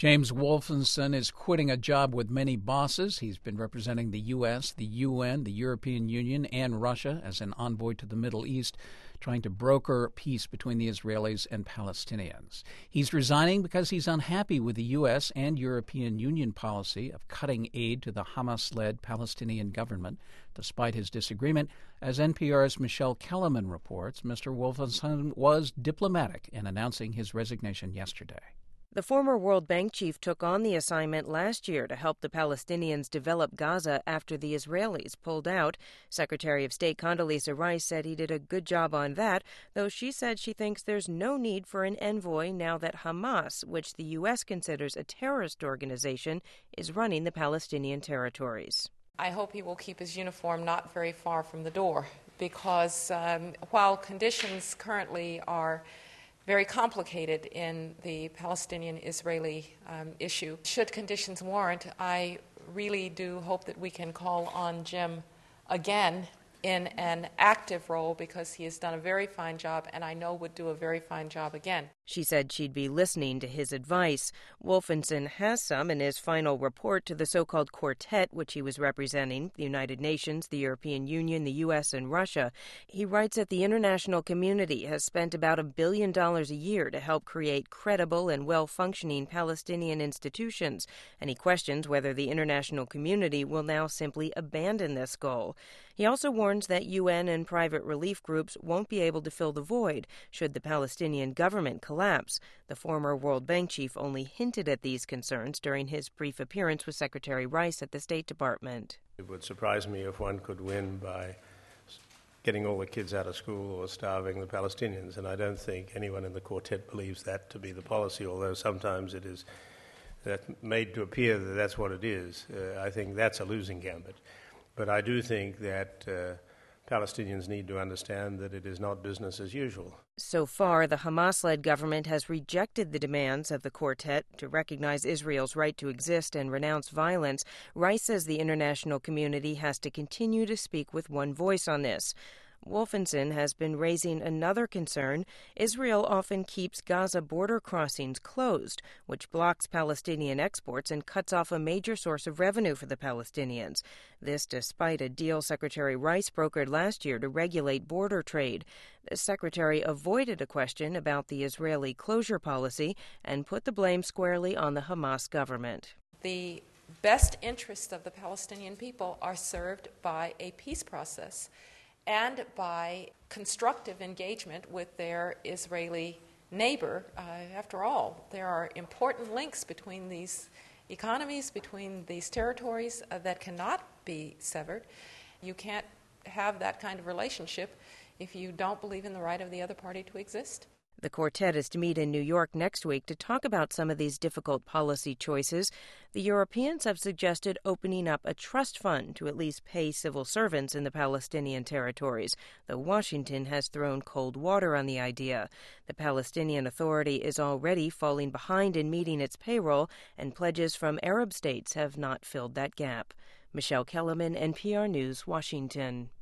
James Wolfensohn is quitting a job with many bosses. He's been representing the U.S., the UN, the European Union, and Russia as an envoy to the Middle East, trying to broker peace between the Israelis and Palestinians. He's resigning because he's unhappy with the U.S. and European Union policy of cutting aid to the Hamas-led Palestinian government. Despite his disagreement, as NPR's Michelle Kellerman reports, Mr. Wolfensohn was diplomatic in announcing his resignation yesterday. The former World Bank chief took on the assignment last year to help the Palestinians develop Gaza after the Israelis pulled out. Secretary of State Condoleezza Rice said he did a good job on that, though she said she thinks there's no need for an envoy now that Hamas, which the U.S. considers a terrorist organization, is running the Palestinian territories. I hope he will keep his uniform not very far from the door, because while conditions currently are very complicated in the Palestinian-Israeli issue, should conditions warrant, I really do hope that we can call on Jim again in an active role, because he has done a very fine job and I know would do a very fine job again. She said she'd be listening to his advice. Wolfensohn has some in his final report to the so-called Quartet, which he was representing, the United Nations, the European Union, the U.S., and Russia. He writes that the international community has spent about $1 billion a year to help create credible and well-functioning Palestinian institutions, and he questions whether the international community will now simply abandon this goal. He also warns that UN and private relief groups won't be able to fill the void should the Palestinian government collapse. The former World Bank chief only hinted at these concerns during his brief appearance with Secretary Rice at the State Department. It would surprise me if one could win by getting all the kids out of school or starving the Palestinians, and I don't think anyone in the Quartet believes that to be the policy, although sometimes it is made to appear that that's what it is. I think that's a losing gambit. But I do think that Palestinians need to understand that it is not business as usual. So far, the Hamas-led government has rejected the demands of the Quartet to recognize Israel's right to exist and renounce violence. Rice says the international community has to continue to speak with one voice on this. Wolfensohn has been raising another concern. Israel often keeps Gaza border crossings closed, which blocks Palestinian exports and cuts off a major source of revenue for the Palestinians. This despite a deal Secretary Rice brokered last year to regulate border trade. The secretary avoided a question about the Israeli closure policy and put the blame squarely on the Hamas government. The best interests of the Palestinian people are served by a peace process and by constructive engagement with their Israeli neighbor. After all, there are important links between these economies, between these territories that cannot be severed. You can't have that kind of relationship if you don't believe in the right of the other party to exist. The Quartet is to meet in New York next week to talk about some of these difficult policy choices. The Europeans have suggested opening up a trust fund to at least pay civil servants in the Palestinian territories, though Washington has thrown cold water on the idea. The Palestinian Authority is already falling behind in meeting its payroll, and pledges from Arab states have not filled that gap. Michelle Kellerman, NPR News, Washington.